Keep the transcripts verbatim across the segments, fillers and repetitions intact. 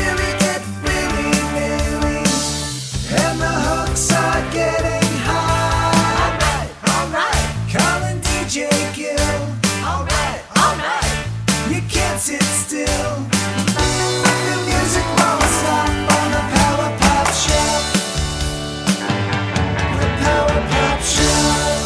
really get really, really, and the hooks are getting high. Alright, alright. Calling D J Gill. Alright, alright. You can't sit still. The music won't stop on the Power Pop Shop. The Power Pop Shop.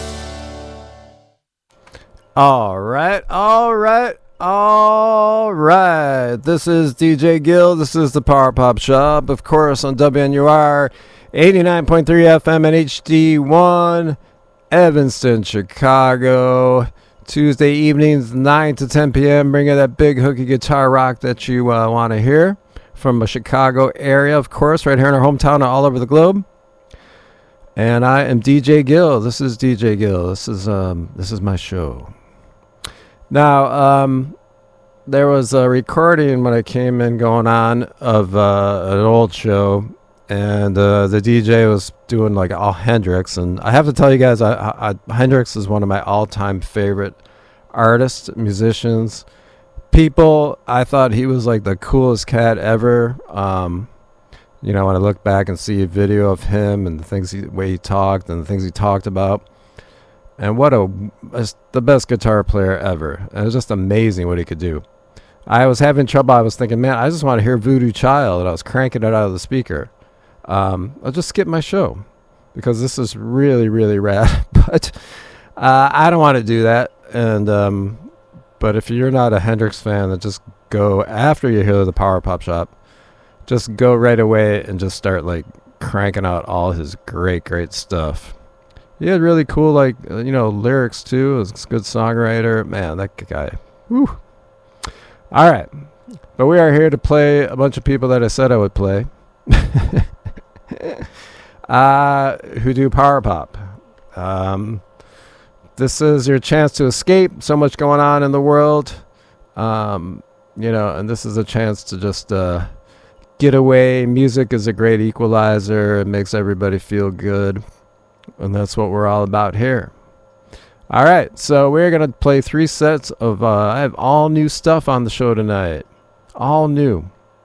All right, all right, all right. This is D J Gill. This is the Power Pop Shop, of course, on W N U R eighty-nine point three F M and H D one, Evanston, Chicago. Tuesday evenings, nine to ten p.m. Bringing that big hooky guitar rock that you uh, want to hear from the Chicago area, of course, right here in our hometown and all over the globe. And I am D J Gill. This is D J Gill. This is um, this is my show. Now, um, there was a recording when I came in going on of uh, an old show, and uh, the D J was doing like all Hendrix. And I have to tell you guys, I, I, I, Hendrix is one of my all-time favorite artists, musicians, people. I thought he was like the coolest cat ever. Um, you know, when I look back and see a video of him and the things, he, the way he talked and the things he talked about. And what a, a the best guitar player ever. And it was just amazing what he could do. I was having trouble. I was thinking, man, I just want to hear Voodoo Child. And I was cranking it out of the speaker. Um, I'll just skip my show because this is really, really rad. But uh, I don't want to do that. And um, but if you're not a Hendrix fan, then just go after you hear the Power Pop Shop. Just go right away and just start like cranking out all his great, great stuff. He had really cool, like, uh, you know, lyrics, too. He was a good songwriter. Man, that guy. Whew. All right. But we are here to play a bunch of people that I said I would play. uh, who do power pop. Um, this is your chance to escape. So much going on in the world. Um, you know, and this is a chance to just uh, get away. Music is a great equalizer. It makes everybody feel good. And that's what we're all about here. All right, so we're going to play three sets of, uh, I have all new stuff on the show tonight. All new.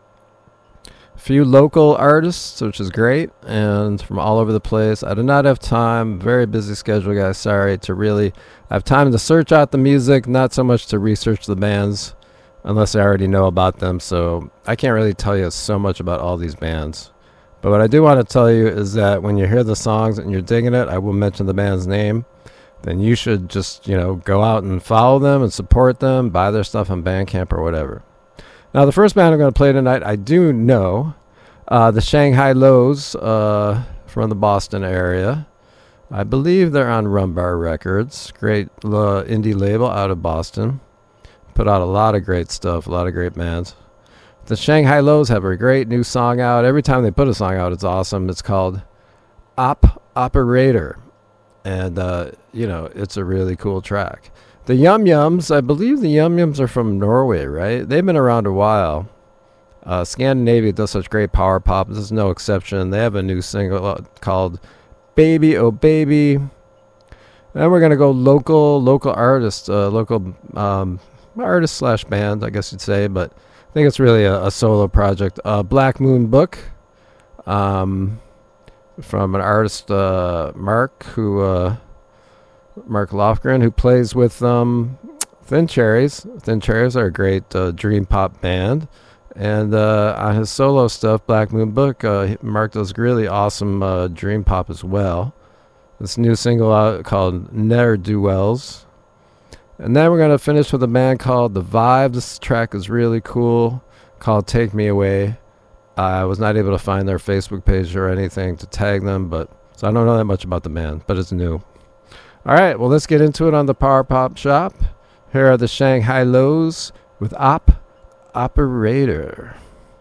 A few local artists, which is great, and from all over the place. I do not have time, very busy schedule, guys, sorry, to really have time to search out the music, not so much to research the bands, unless I already know about them. So I can't really tell you so much about all these bands. But what I do want to tell you is that when you hear the songs and you're digging it, I will mention the band's name. Then you should just, you know, go out and follow them and support them, buy their stuff on Bandcamp or whatever. Now, the first band I'm going to play tonight, I do know, uh, the Shanghai Lows uh, from the Boston area. I believe they're on Rumbar Records, great uh, indie label out of Boston. Put out a lot of great stuff, a lot of great bands. The Shanghai Lows have a great new song out. Every time they put a song out, it's awesome. It's called Op Operator. And, uh, you know, it's a really cool track. The Yum Yums, I believe the Yum Yums are from Norway, right? They've been around a while. Uh, Scandinavia does such great power pop. This is no exception. They have a new single called Baby Oh Baby. Then we're going to go local, local artist, uh, local um, artist slash band, I guess you'd say, but I think it's really a, a solo project. Uh, Black Moon Book, um, from an artist, uh, Mark, who uh, Mark Lofgren, who plays with um, Thin Cherries. Thin Cherries are a great uh, dream pop band, and uh, on his solo stuff, Black Moon Book, uh, Mark does really awesome uh, dream pop as well. This new single out called Ne'er Do Wells. And then we're going to finish with a band called The Vibe. This track is really cool, called Take Me Away. I was not able to find their Facebook page or anything to tag them, but so I don't know that much about the band, but it's new. All right, well, let's get into it on the Power Pop Shop. Here are the Shanghai Lows with Op Operator.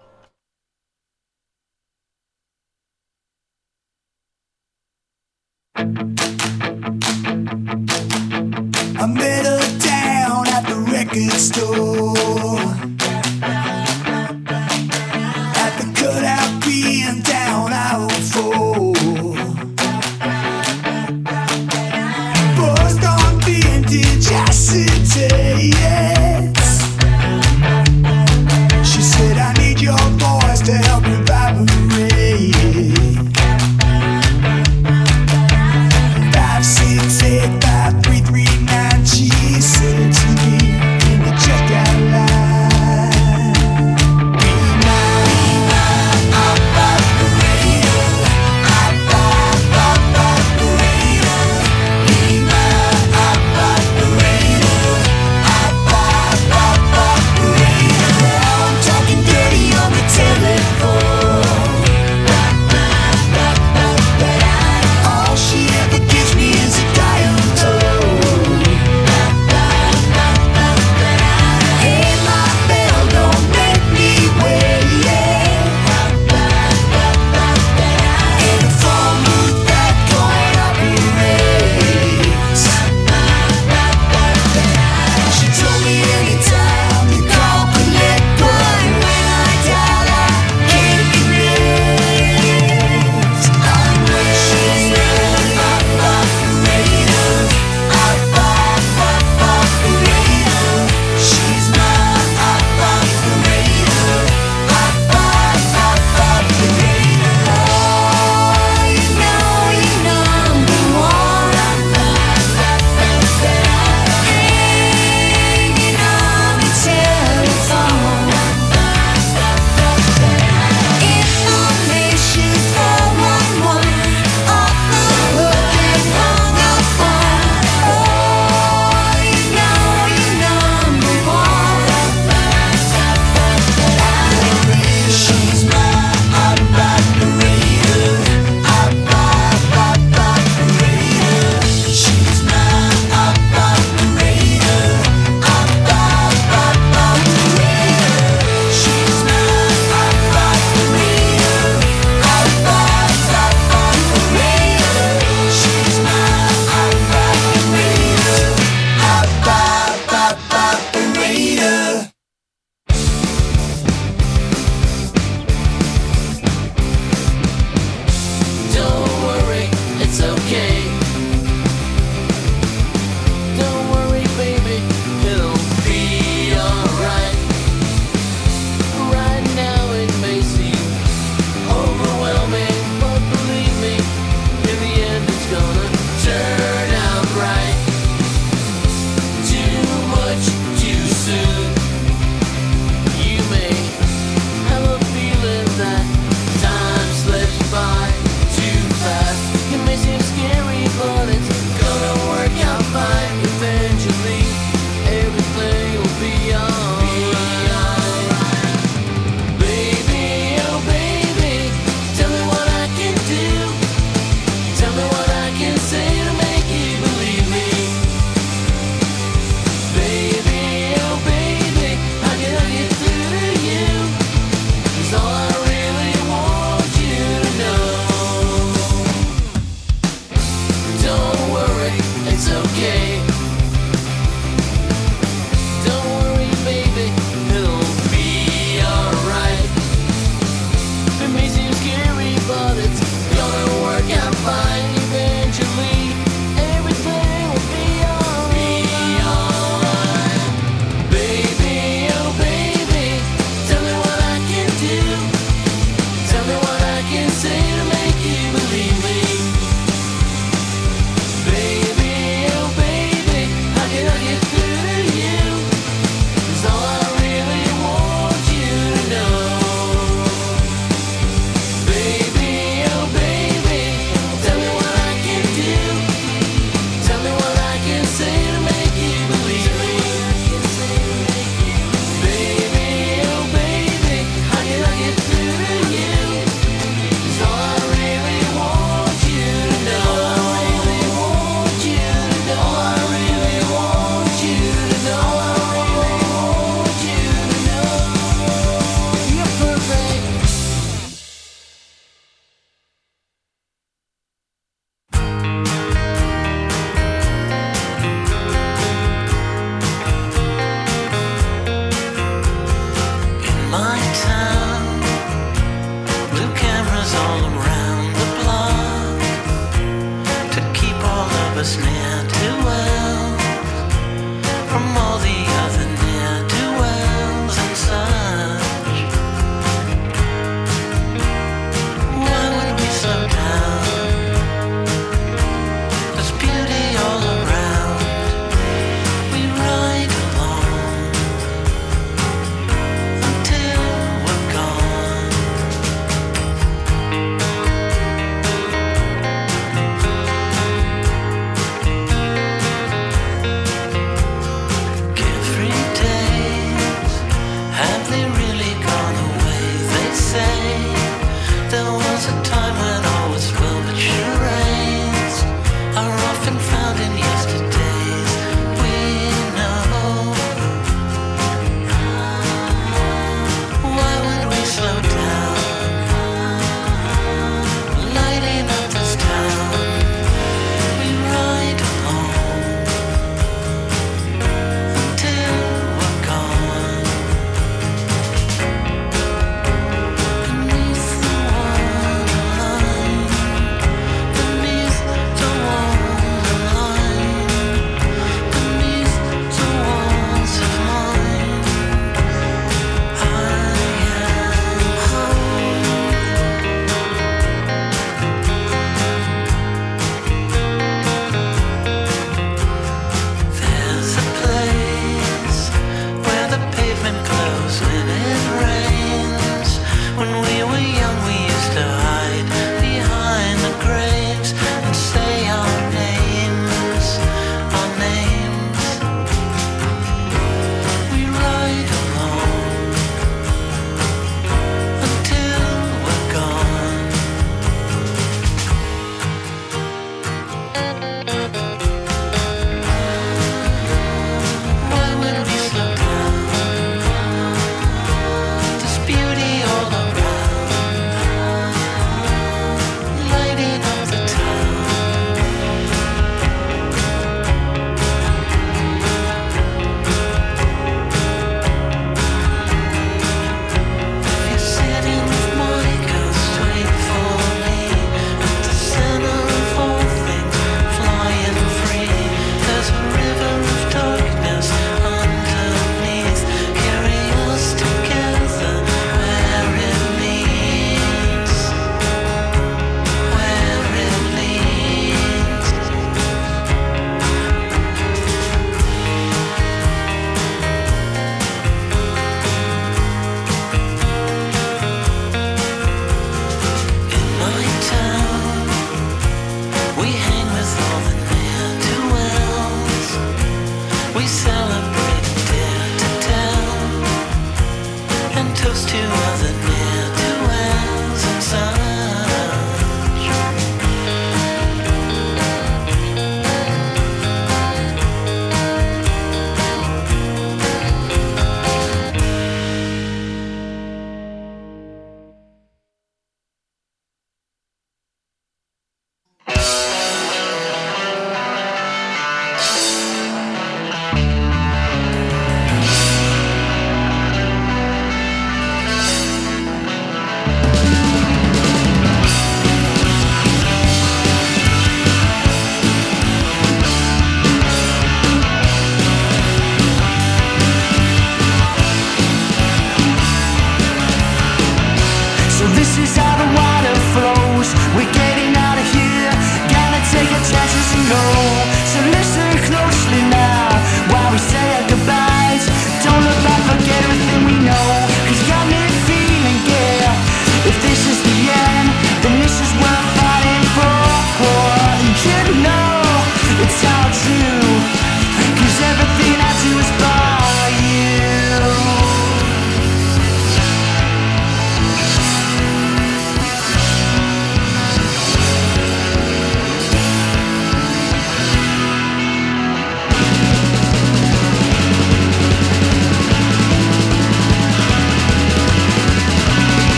I met her down at the record store, at the cutout being down I oh four. Buzzed on vintage acetates. She said, I need your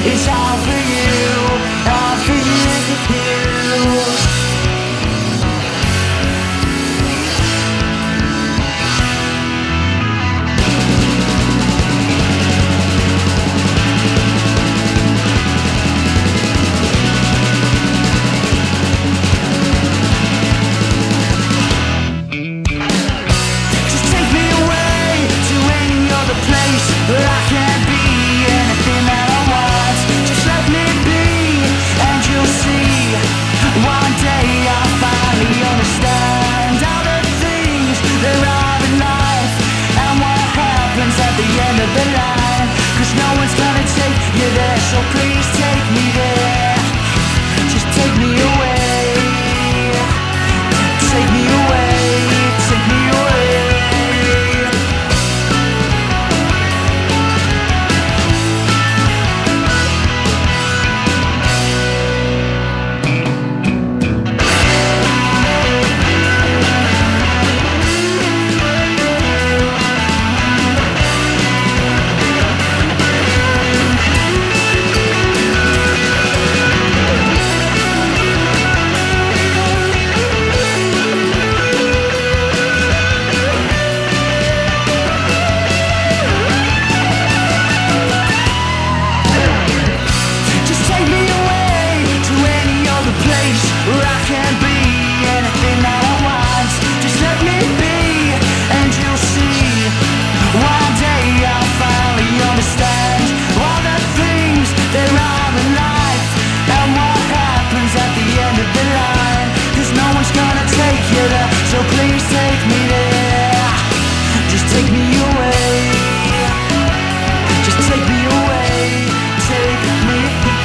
It's all for you, all for you. Just take me away to any other place where I can be anything that I want. Just let me be, and you'll see. One day I'll finally understand all the things there are in life and what happens at the end of the line. Cause no one's gonna take you there, so please take me there. Just take me away. Take me away. Take me away. Just take me away to any other place where I can be anything that I want. Just let me be, and you'll see. One day I'll finally understand all the things there are in life and what happens at the end of the line. Cause no one's gonna take you there, so please take me there. Just take me away. Just take me away. Take me.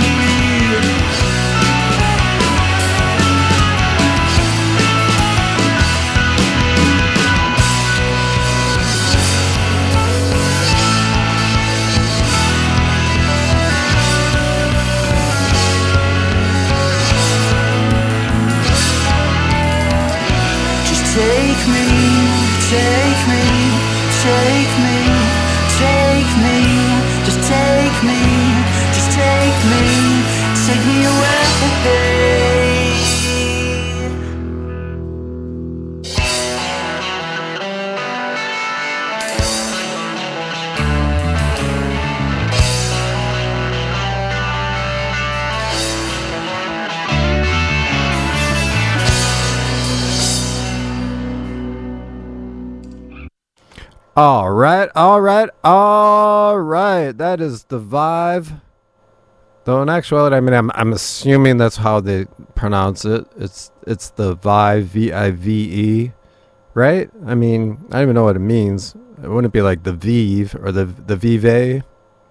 Just take me, take me, take me, take me. Just take me, just take me, take me away. All right, all right, all right. That is the Vive. Though in actuality, I mean, I'm I'm assuming that's how they pronounce it. It's it's the Vive, V I V E, right? I mean, I don't even know what it means. It wouldn't be like the Vive or the the Vive.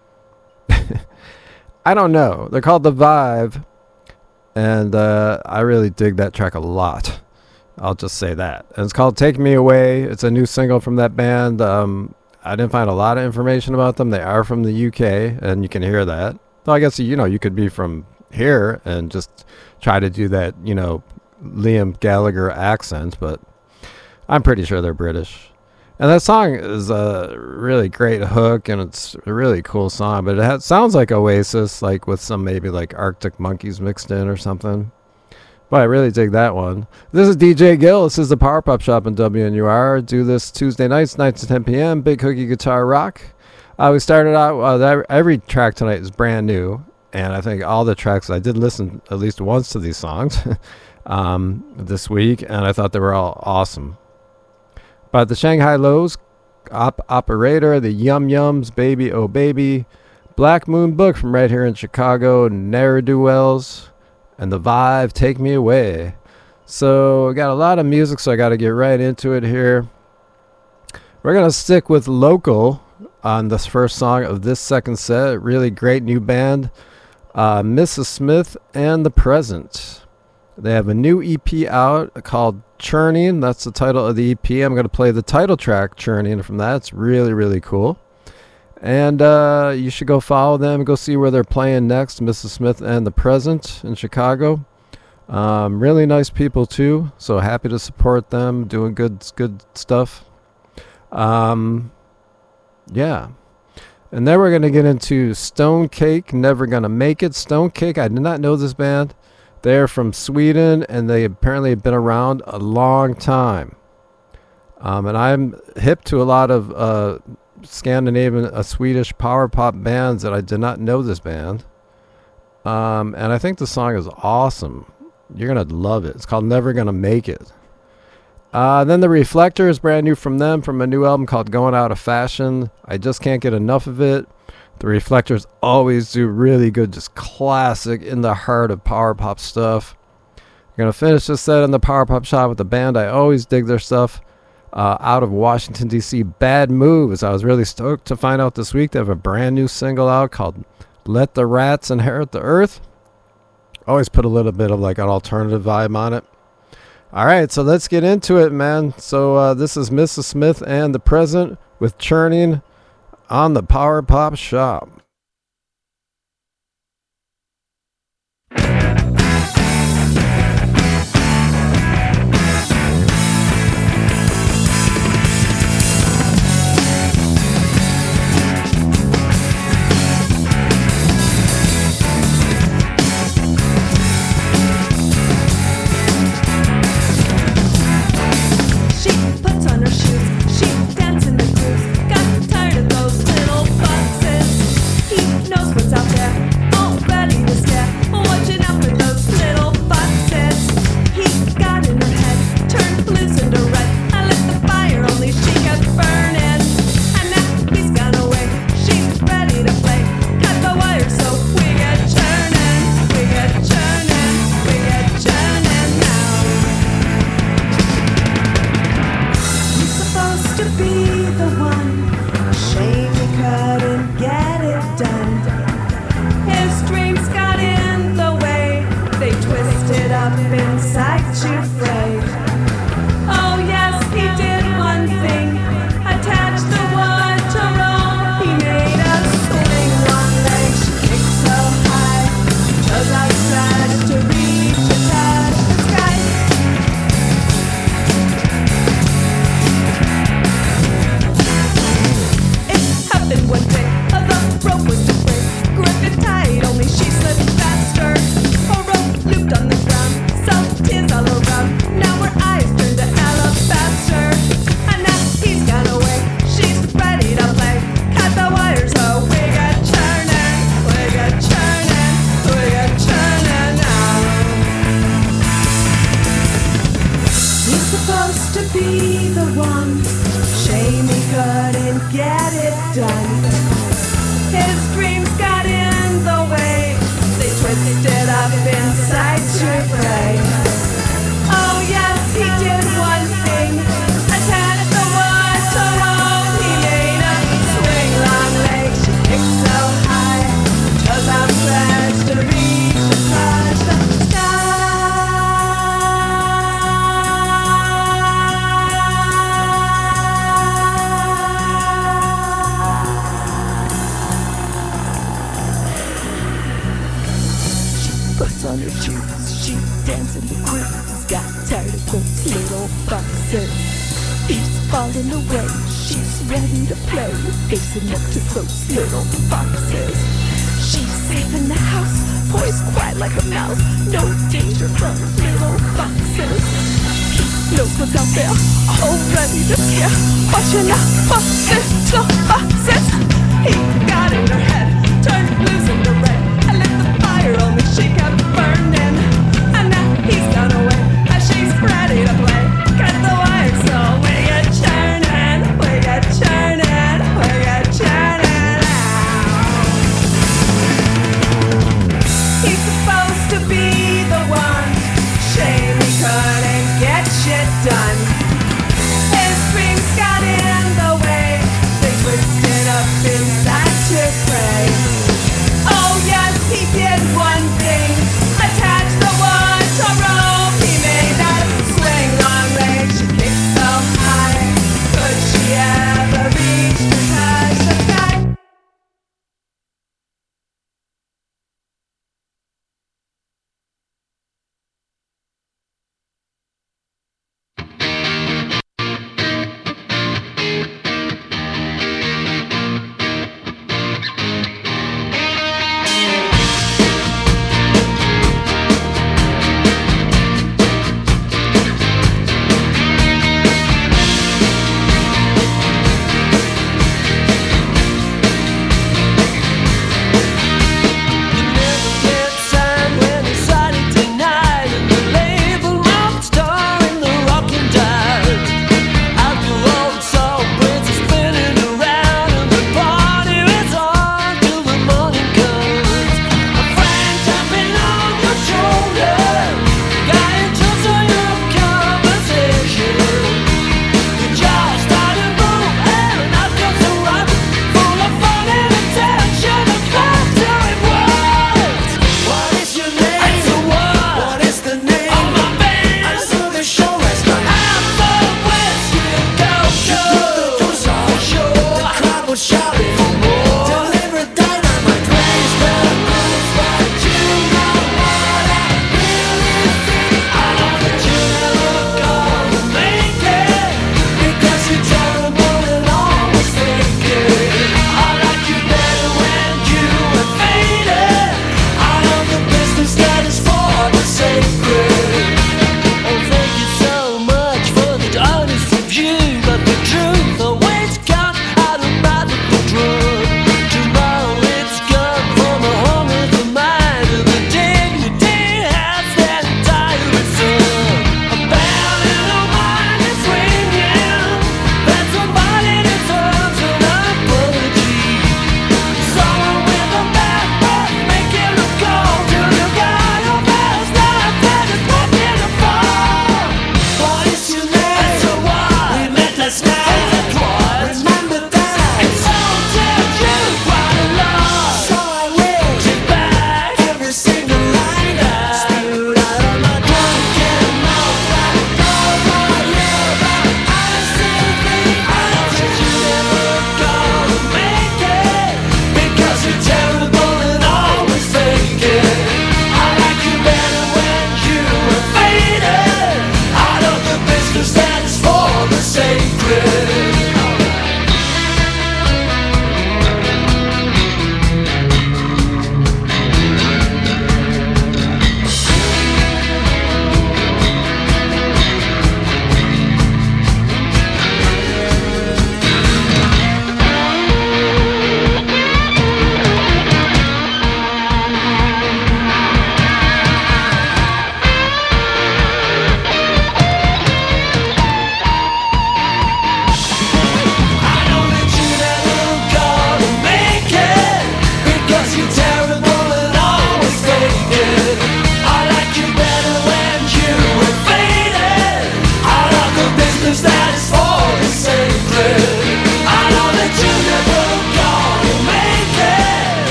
I don't know. They're called the Vive, and uh, I really dig that track a lot. I'll just say that. And it's called Take Me Away. It's a new single from that band. Um, I didn't find a lot of information about them. They are from the U K, and you can hear that. So I guess, you know, you could be from here and just try to do that, you know, Liam Gallagher accent, but I'm pretty sure they're British. And that song is a really great hook, and it's a really cool song, but it has, sounds like Oasis, like with some maybe like Arctic Monkeys mixed in or something. But I really dig that one. This is D J Gill. This is the Power Pop Shop in W N U R. Do this Tuesday nights, nine to ten p.m. Big Hooky Guitar Rock. Uh, we started out, uh, that, every track tonight is brand new. And I think all the tracks, I did listen at least once to these songs um, this week. And I thought they were all awesome. But the Shanghai Lows, Op- Operator, the Yum Yums, Baby Oh Baby, Black Moon Book from right here in Chicago, Ne'er-Do-Wells, and the Vive, Take Me Away. So I got a lot of music, so I got to get right into it here. We're going to stick with local on this first song of this second set. Really great new band, uh, Missus Smith and The Present. They have a new E P out called Churning. That's the title of the E P. I'm going to play the title track, Churning, from that. It's really, really cool. And uh, you should go follow them, go see where they're playing next, Missus Smith and The Present in Chicago. Um, really nice people, too. So happy to support them, doing good good stuff. Um, yeah. And then we're going to get into Stone Cake, Never Gonna Make It. Stone Cake, I did not know this band. They're from Sweden, and they apparently have been around a long time. Um, and I'm hip to a lot of uh, Scandinavian, uh, Swedish power pop bands, that I did not know this band. Um, and I think the song is awesome. You're going to love it. It's called Never Gonna Make It. Uh, then The Reflectors, brand new from them, from a new album called Going Out of Fashion. I just can't get enough of it. The Reflectors always do really good, just classic, in the heart of power pop stuff. I'm going to finish this set in the Power Pop Shop with a band I always dig their stuff, uh, out of Washington, D C, Bad Moves. I was really stoked to find out this week they have a brand new single out called Let the Rats Inherit the Earth. Always put a little bit of like an alternative vibe on it. All right, so let's get into it, man. So uh, this is Missus Smith and the Present with Churning on the Power Pop Shop. Oh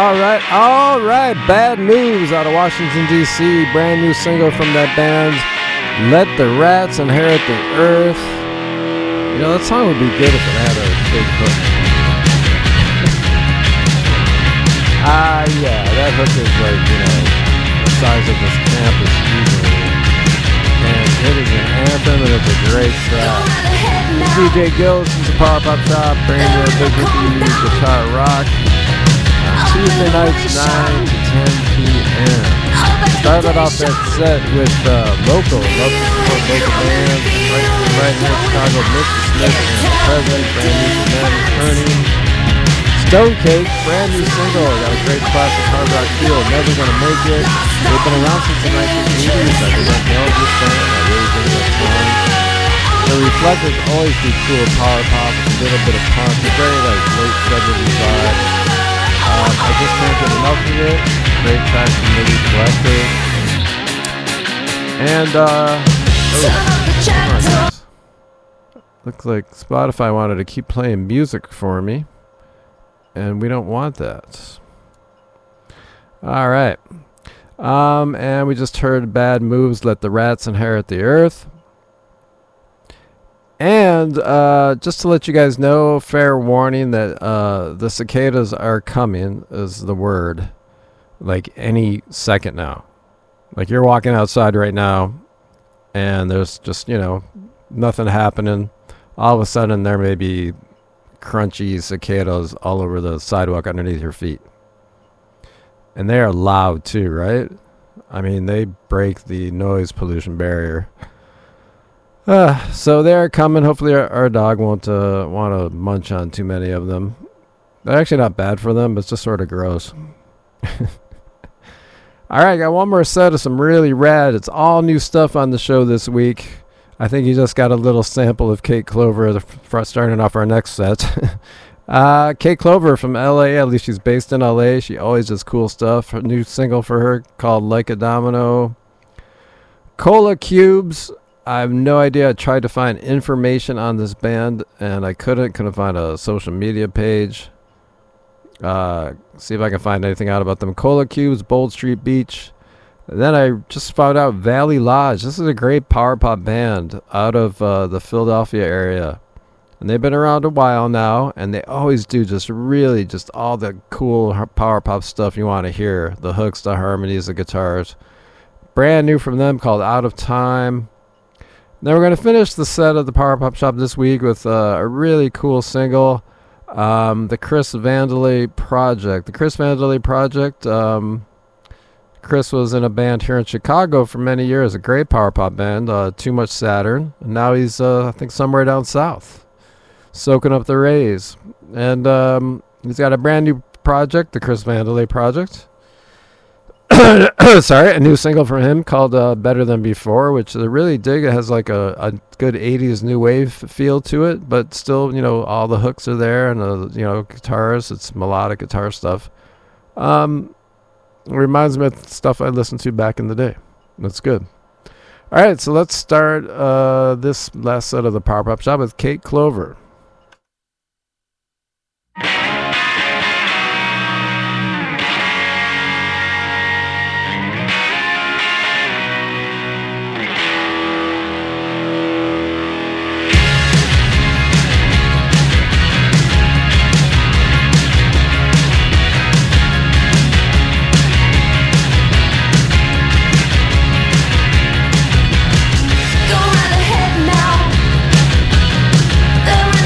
All right, all right. Bad Moves out of Washington, D C Brand new single from that band. Let the Rats Inherit the Earth. You know, that song would be good if it had a big hook. Ah, uh, yeah, that hook is like, you know, the size of this campus easily. And it is an anthem and it's a great track. D J Gills is a Power Pop Shop, bringing you a big hippie guitar rock. Tuesday nights, nine to ten p.m. Started off that set with uh, Local, love to support local bands. Right, right here in Chicago, Mister Smith and the President, brand new from them, Turning. Stone Cake, brand new single, got a great classic hard rock feel, Never Gonna Make It. They've been around since the nineteen eighties. I did not know this band, I really think that's fun. The Reflectors always do cool power pop, a little bit of punk, a very like late seventies vibe. Um, I just can't get enough of it. Great track from the Reflectors. And, uh, oh, looks like Spotify wanted to keep playing music for me. And we don't want that. All right. Um, and we just heard Bad Moves, Let the Rats Inherit the Earth. And uh, just to let you guys know, fair warning that uh, the cicadas are coming is the word. Like any second now. Like you're walking outside right now and there's just, you know, nothing happening. All of a sudden there may be crunchy cicadas all over the sidewalk underneath your feet. And they are loud too, right? I mean, they break the noise pollution barrier. Uh, so they're coming. Hopefully our, our dog won't uh, want to munch on too many of them. They're actually not bad for them, but it's just sort of gross. Alright, got one more set of some really rad. It's all new stuff on the show this week. I think you just got a little sample of Kate Clover starting off our next set. uh, Kate Clover from L A, at least she's based in L A. She always does cool stuff. A new single for her called Like a Domino. Cola Cubes. I have no idea. I tried to find information on this band and I couldn't. Couldn't find a social media page. Uh, see if I can find anything out about them. Cola Cubes, Bold Street Beach. And then I just found out Valley Lodge. This is a great power pop band out of uh, the Philadelphia area. And they've been around a while now. And they always do just really just all the cool power pop stuff you want to hear. The hooks, the harmonies, the guitars. Brand new from them called Out of Time. Now we're going to finish the set of the Power Pop Shop this week with uh, a really cool single. Um, the Chris Vandalay Project. The Chris Vandalay Project... Um, Chris was in a band here in Chicago for many years, a great power pop band, uh, Too Much Saturn. And now he's, uh, I think, somewhere down south, soaking up the rays. And um, he's got a brand new project, the Chris Vandalay Project. Sorry, a new single from him called uh, Better Than Before, which I really dig. It has like a, a good eighties new wave feel to it, but still, you know, all the hooks are there and, uh, you know, guitars. It's melodic guitar stuff. Um... It reminds me of stuff I listened to back in the day. That's good. All right, so let's start uh, this last set of the Power Pop Shop with Kate Clover. There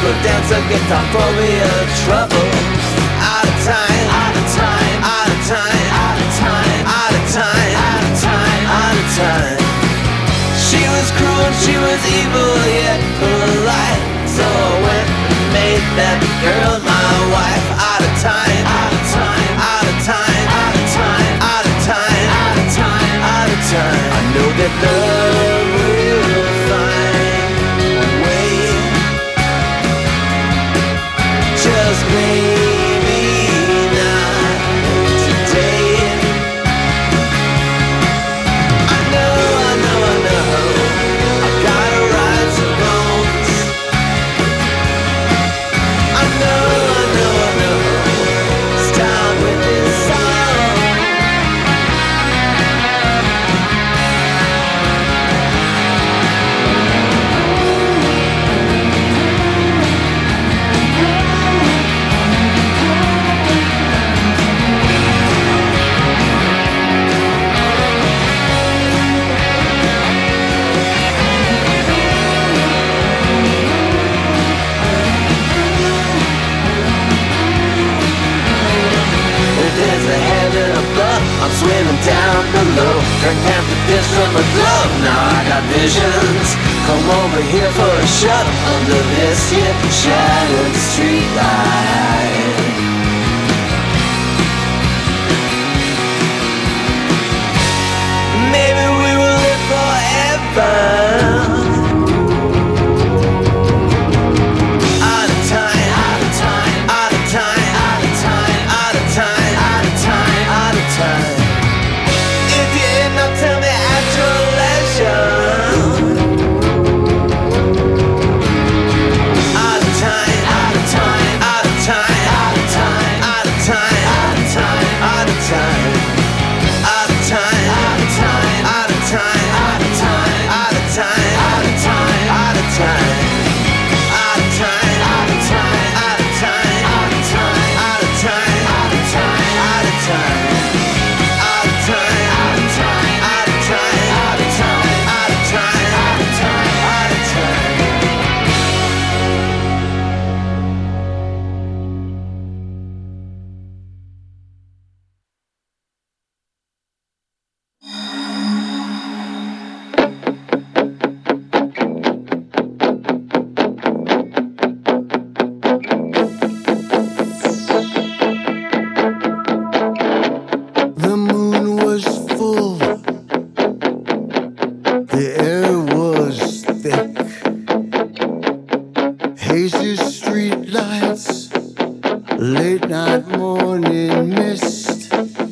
go dance a guitar for me a troubles. Out of time, out of time, out of time, out of time, out of time, out of time, out of time. She was cruel, she was evil, yet polite. So I went and made that girl my wife. Out of time, out of time, out of time, out of time, out of time, out of time, out of time. I know that love will find a way. Just maybe not today. I know, I know, I know, I gotta ride some bones. I know, I know, I know, it's time with this song. If there's a heaven above, I'm swimming down below. Drink half the piss from a glove, now I got visions. Come over here for a shut under this here shattered street light. Maybe we will live forever. Out of time, out of time, out of time, out of time, out of time, out of time, out of time. If you end, now tell me at your leisure. Out of time, out of time, out of time, out of time, out of time, out of time, out of time. Out of time, out of time, out of time, out of time, out of time, out of time, out of time. Out of time, out of time, out of time, out of time, out of time, out of time, out of time. Out of time, out of time, out of time, out of time, out of time, out of time, out of time. The moon was full, the air was thick, hazy street lights, late night morning mist.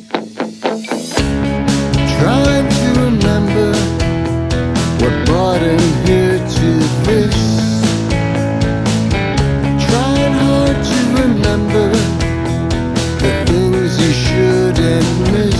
Trying to remember what brought him here to this. Trying hard to remember the things you shouldn't miss.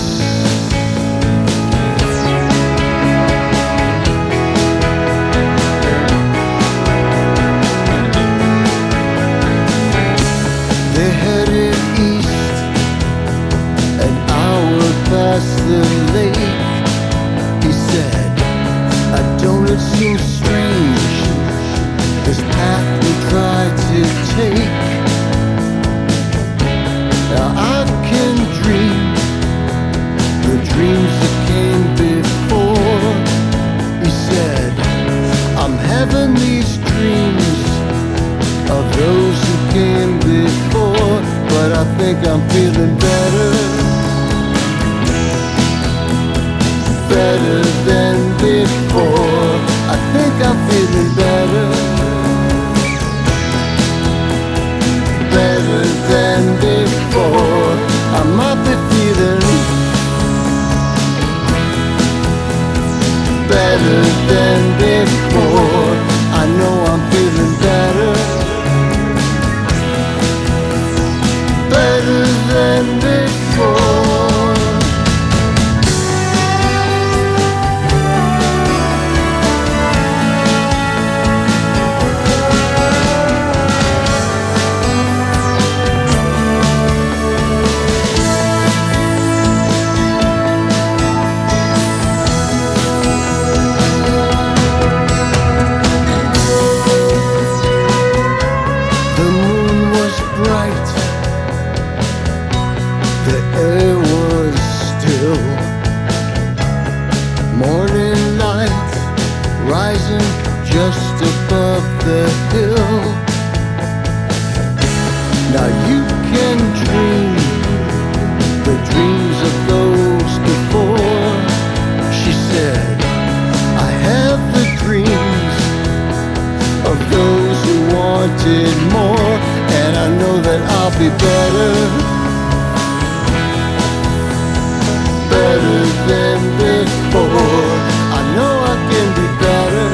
They headed east, an hour past the lake. He said, I don't it seem strange, this path we tried to take. Now I can dream the dreams that came before. He said, I'm having these dreams of those who came before, but I think I'm feeling better, better than before. I think I'm feeling better, better than before. I might be feeling better than before. I know I'm feeling better, better than before. morning light rising just above the hill. Now you can dream the dreams of those before. She said, I have the dreams of those who wanted more, and I know that I'll be better, better than before. I know I can be better,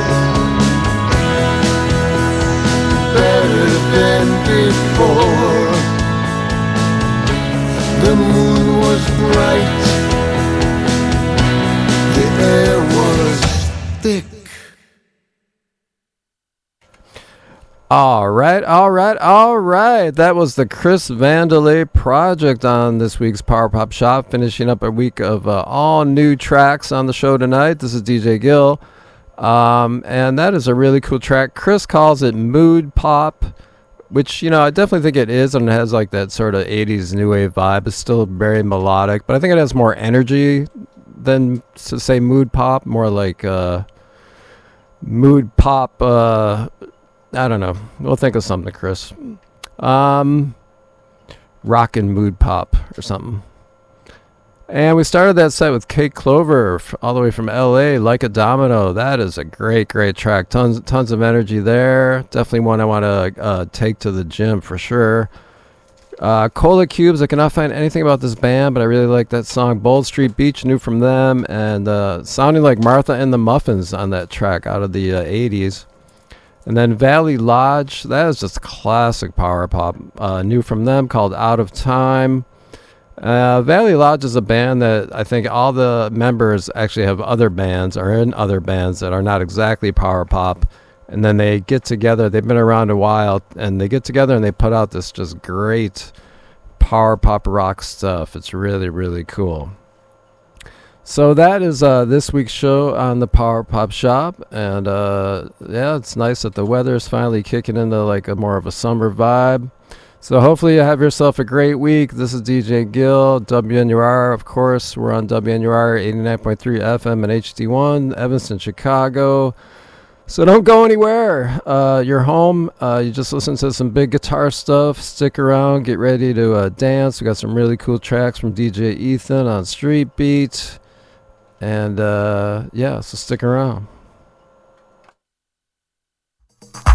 better than before. The moon was bright, the air was thick. All right, all right, all right. That was the Chris Vandalay project on this week's Power Pop Shop, finishing up a week of uh, all new tracks on the show tonight. This is D J Gill, um, and that is a really cool track. Chris calls it mood pop, which, you know, I definitely think it is, and it has like that sort of eighties new wave vibe. It's still very melodic, but I think it has more energy than to say mood pop, more like uh, mood pop. Uh, I don't know. We'll think of something, Chris. Um, rockin' mood pop or something. And we started that set with Kate Clover, f- all the way from L A, Like a Domino. That is a great, great track. Tons, tons of energy there. Definitely one I want to uh, take to the gym for sure. Uh, Cola Cubes. I cannot find anything about this band, but I really like that song. Bold Street Beach, new from them, and uh, sounding like Martha and the Muffins on that track out of the uh, eighties. And then Valley Lodge, that is just classic power pop, uh, new from them, called Out of Time. Uh, Valley Lodge is a band that I think all the members actually have other bands or in other bands that are not exactly power pop. And then they get together, they've been around a while, and they get together and they put out this just great power pop rock stuff. It's really, really cool. So that is uh, this week's show on the Power Pop Shop, and uh, yeah, it's nice that the weather is finally kicking into like a more of a summer vibe. So hopefully you have yourself a great week. This is D J Gill, W N U R, of course. We're on W N U R eighty-nine point three F M and H D one, Evanston, Chicago. So don't go anywhere. Uh, you're home. Uh, you just listen to some big guitar stuff. Stick around. Get ready to uh, dance. We got some really cool tracks from D J Ethan on Street Beat. And uh, yeah, so stick around.